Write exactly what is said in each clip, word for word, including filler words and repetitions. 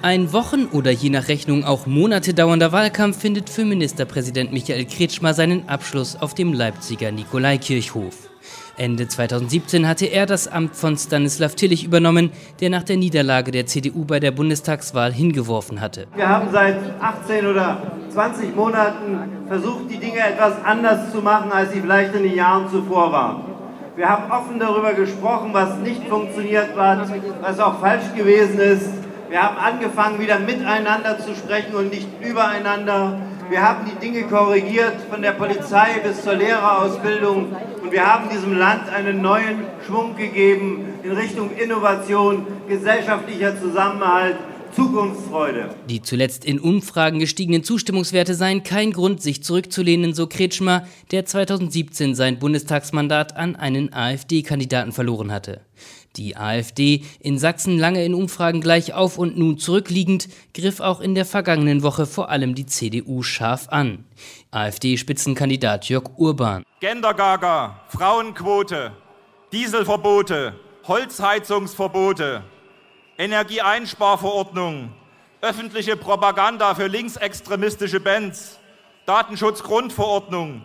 Ein Wochen- oder je nach Rechnung auch Monate dauernder Wahlkampf findet für Ministerpräsident Michael Kretschmer seinen Abschluss auf dem Leipziger Nikolaikirchhof. Ende zweitausendsiebzehn hatte er das Amt von Stanislav Tillich übernommen, der nach der Niederlage der C D U bei der Bundestagswahl hingeworfen hatte. Wir haben seit achtzehn oder zwanzig Monaten versucht, die Dinge etwas anders zu machen, als sie vielleicht in den Jahren zuvor waren. Wir haben offen darüber gesprochen, was nicht funktioniert hat, was auch falsch gewesen ist. Wir haben angefangen, wieder miteinander zu sprechen und nicht übereinander. Wir haben die Dinge korrigiert, von der Polizei bis zur Lehrerausbildung. Und wir haben diesem Land einen neuen Schwung gegeben in Richtung Innovation, gesellschaftlicher Zusammenhalt, Zukunftsfreude. Die zuletzt in Umfragen gestiegenen Zustimmungswerte seien kein Grund, sich zurückzulehnen, so Kretschmer, der zweitausendsiebzehn sein Bundestagsmandat an einen AfD-Kandidaten verloren hatte. Die AfD, in Sachsen lange in Umfragen gleich auf und nun zurückliegend, griff auch in der vergangenen Woche vor allem die C D U scharf an. AfD-Spitzenkandidat Jörg Urban. Gendergaga, Frauenquote, Dieselverbote, Holzheizungsverbote, Energieeinsparverordnung, öffentliche Propaganda für linksextremistische Bands, Datenschutzgrundverordnung,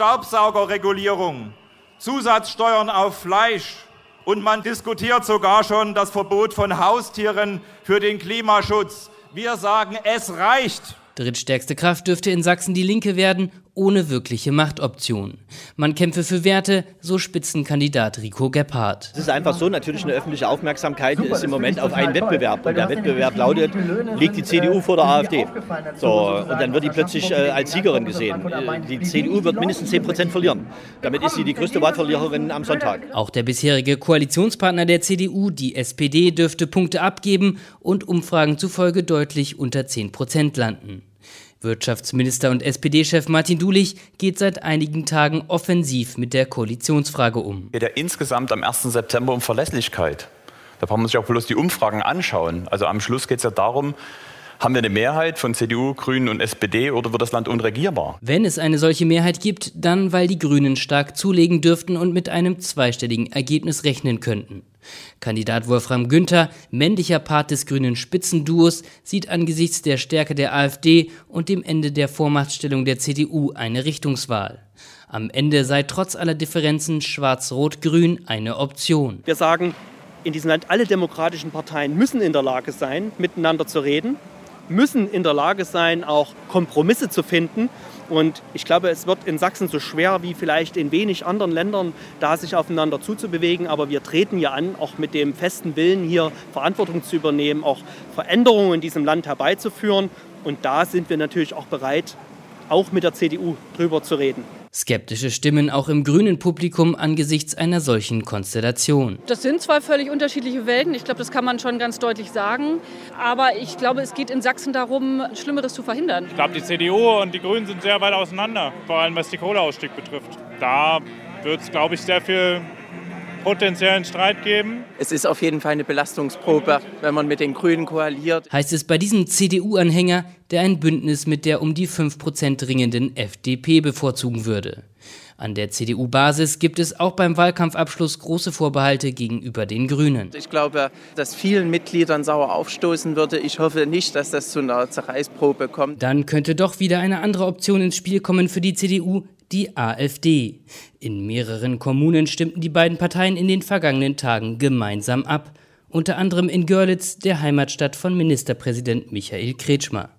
Staubsaugerregulierung, Zusatzsteuern auf Fleisch. Und man diskutiert sogar schon das Verbot von Haustieren für den Klimaschutz. Wir sagen, es reicht. Drittstärkste Kraft dürfte in Sachsen die Linke werden, ohne wirkliche Machtoption. Man kämpfe für Werte, so Spitzenkandidat Rico Gebhardt. Es ist einfach so, natürlich eine öffentliche Aufmerksamkeit ist im Moment auf einen Wettbewerb. Und der Wettbewerb lautet, liegt die C D U vor der AfD. So, und dann wird die plötzlich äh, als Siegerin gesehen. Die C D U wird mindestens zehn Prozent verlieren. Damit ist sie die größte Wahlverliererin am Sonntag. Auch der bisherige Koalitionspartner der C D U, die S P D, dürfte Punkte abgeben und Umfragen zufolge deutlich unter zehn Prozent landen. Wirtschaftsminister und S P D-Chef Martin Dulich geht seit einigen Tagen offensiv mit der Koalitionsfrage um. Es geht ja insgesamt am ersten September um Verlässlichkeit. Da braucht man sich auch bloß die Umfragen anschauen. Also am Schluss geht es ja darum, haben wir eine Mehrheit von C D U, Grünen und S P D oder wird das Land unregierbar? Wenn es eine solche Mehrheit gibt, dann weil die Grünen stark zulegen dürften und mit einem zweistelligen Ergebnis rechnen könnten. Kandidat Wolfram Günther, männlicher Part des grünen Spitzenduos, sieht angesichts der Stärke der AfD und dem Ende der Vormachtstellung der C D U eine Richtungswahl. Am Ende sei trotz aller Differenzen Schwarz-Rot-Grün eine Option. Wir sagen, in diesem Land alle demokratischen Parteien müssen in der Lage sein, miteinander zu reden, müssen in der Lage sein, auch Kompromisse zu finden. Und ich glaube, es wird in Sachsen so schwer wie vielleicht in wenig anderen Ländern, da sich aufeinander zuzubewegen. Aber wir treten ja an, auch mit dem festen Willen, hier Verantwortung zu übernehmen, auch Veränderungen in diesem Land herbeizuführen. Und da sind wir natürlich auch bereit, auch mit der C D U drüber zu reden. Skeptische Stimmen auch im grünen Publikum angesichts einer solchen Konstellation. Das sind zwei völlig unterschiedliche Welten. Ich glaube, das kann man schon ganz deutlich sagen. Aber ich glaube, es geht in Sachsen darum, Schlimmeres zu verhindern. Ich glaube, die C D U und die Grünen sind sehr weit auseinander, vor allem was die Kohleausstieg betrifft. Da wird es, glaube ich, sehr viel potenziellen Streit geben. Es ist auf jeden Fall eine Belastungsprobe, wenn man mit den Grünen koaliert. Heißt es bei diesem C D U-Anhänger, der ein Bündnis mit der um die fünf Prozent ringenden F D P bevorzugen würde. An der C D U-Basis gibt es auch beim Wahlkampfabschluss große Vorbehalte gegenüber den Grünen. Ich glaube, dass vielen Mitgliedern sauer aufstoßen würde. Ich hoffe nicht, dass das zu einer Zerreißprobe kommt. Dann könnte doch wieder eine andere Option ins Spiel kommen für die C D U, die AfD. In mehreren Kommunen stimmten die beiden Parteien in den vergangenen Tagen gemeinsam ab. Unter anderem in Görlitz, der Heimatstadt von Ministerpräsident Michael Kretschmer.